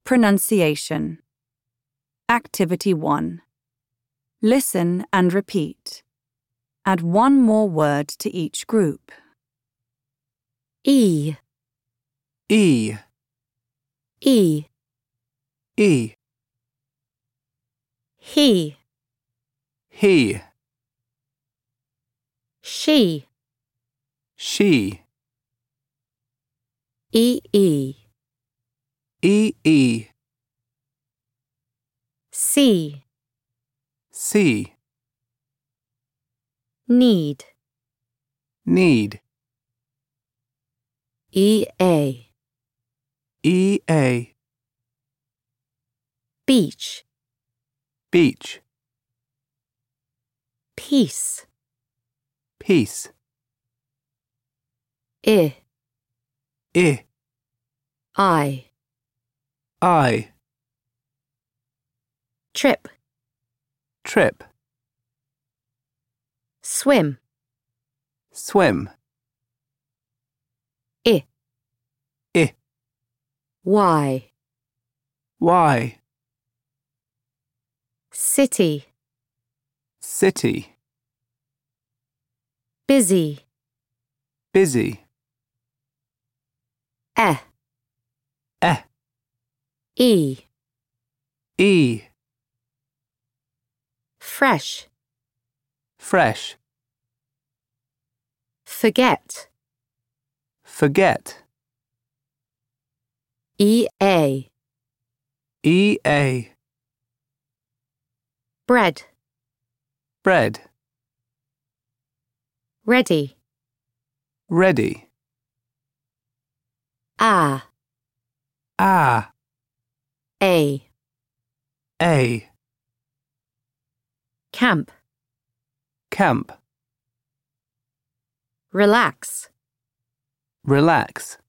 Pronunciation. Activity 1. Listen and repeat. Add one more word to each group. E, E, E, E, he, he, she, she, E, E, E, C, C, need, need, EA, EA, beach, beach, peace, peace, I, I, trip, trip, swim, swim, I, I, Y, Y, city, city, busy, busy, E, E, fresh, fresh, forget, forget, EA, EA, bread, bread, ready, ready, A, A, camp, camp, relax, relax,